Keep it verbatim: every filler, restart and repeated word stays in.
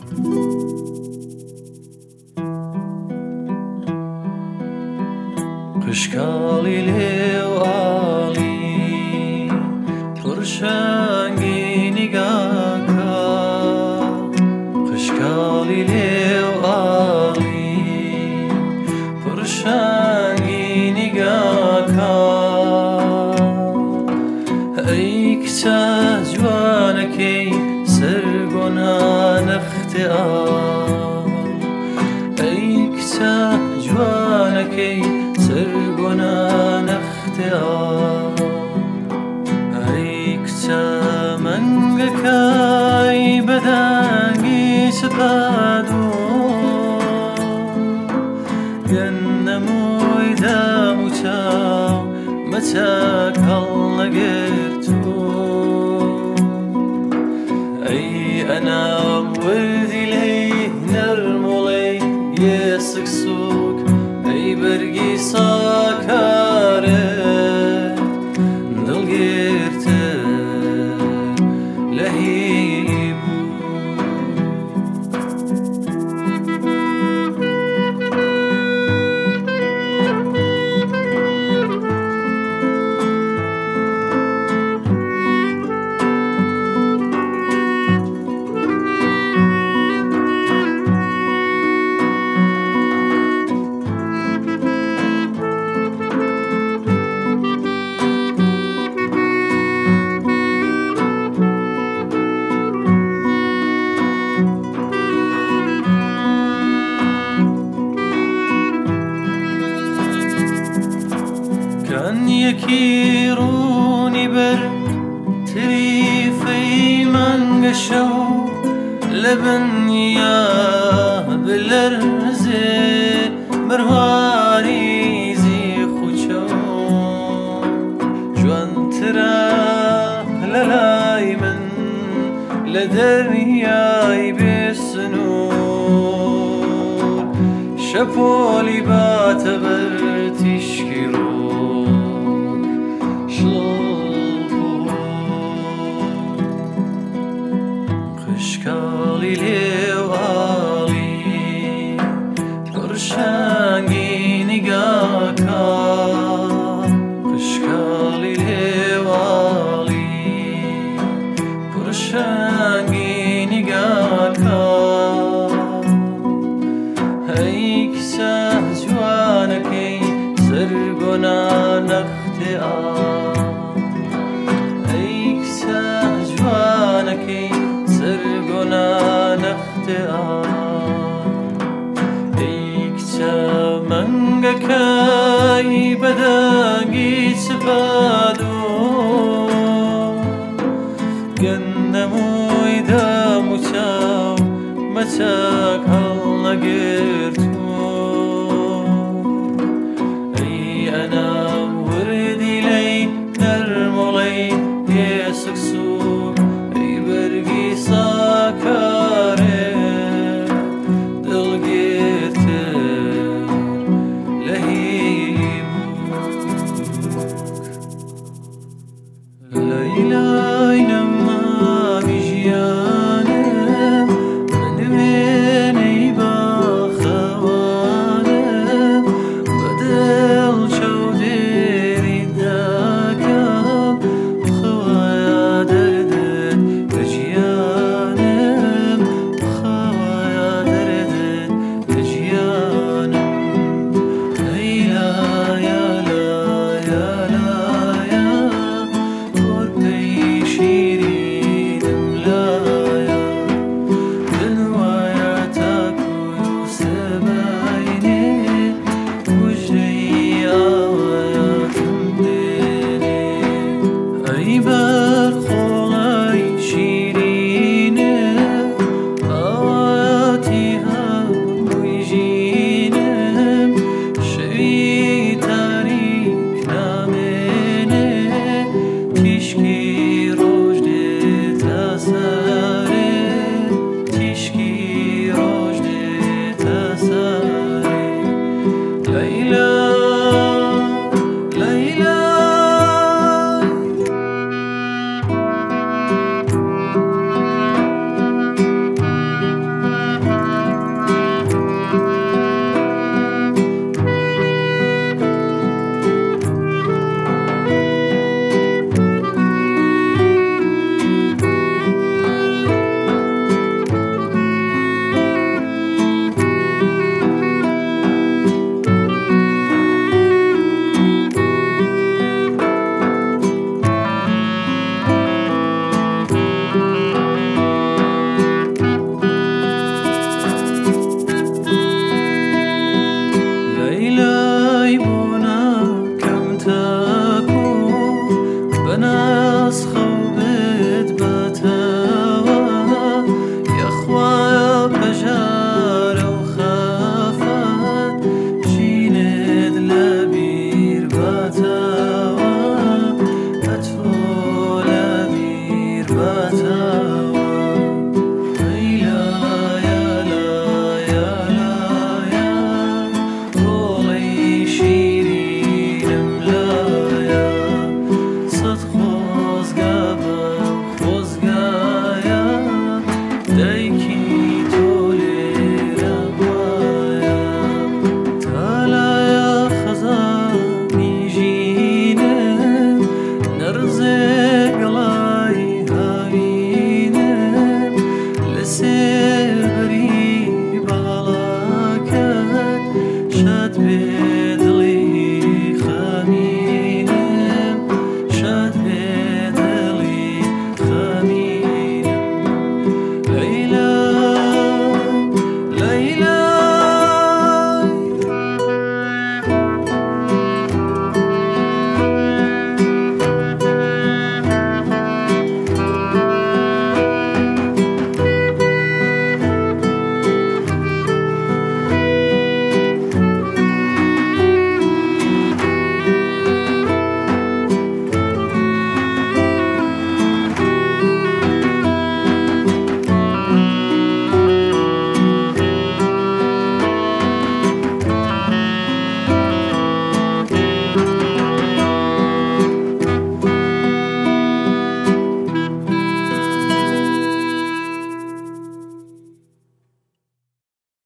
قشقاڵی لێوئاڵی پڕشەنگی نیگاکە، قشقاڵی لێوئاڵی پڕشەنگی نیگاکە، ئەی کچە جوانەکەی سەرگۆنانەختێ ئاڵ، ئەی کچە جوانەکەی سەرگۆنانەختێ ئاڵ، ئەی کچە مەنگەکەی بەدەنگی سپادۆ، گەنەمۆی دەم و چاو مەچەک هەڵنەگرتووە، ئەی ئەنام وردی لێی نەرموڵەی یێسک سووک، ئەی بەرگی ساکارت دڵگیرتر لە هی بوو. یەکی ڕوونی بەر تریفەی مانگە شەو، لە بنیا بلەرزێ مەرواریزی خوچە، جوانترە لە لای من لە دەریای بێسنوور، شەپۆلی باتە بەر تیشکی ڕۆ قشقاڵی لێوئاڵی پڕشەنگی نیگاکە، قشقاڵی لێوئاڵی پڕشەنگی نیگاکە، ئەی کچە جوانەکەی سەرگۆنانەختێ ئاڵ، ئەی کچە جوانەکەی سەرگۆنانەختێ ئاڵ، ئەی کچە مەنگەکەی بەدەنگی سپادۆ، گەنەمۆی دەم و چاو مەچەک هەڵنەگرتووە،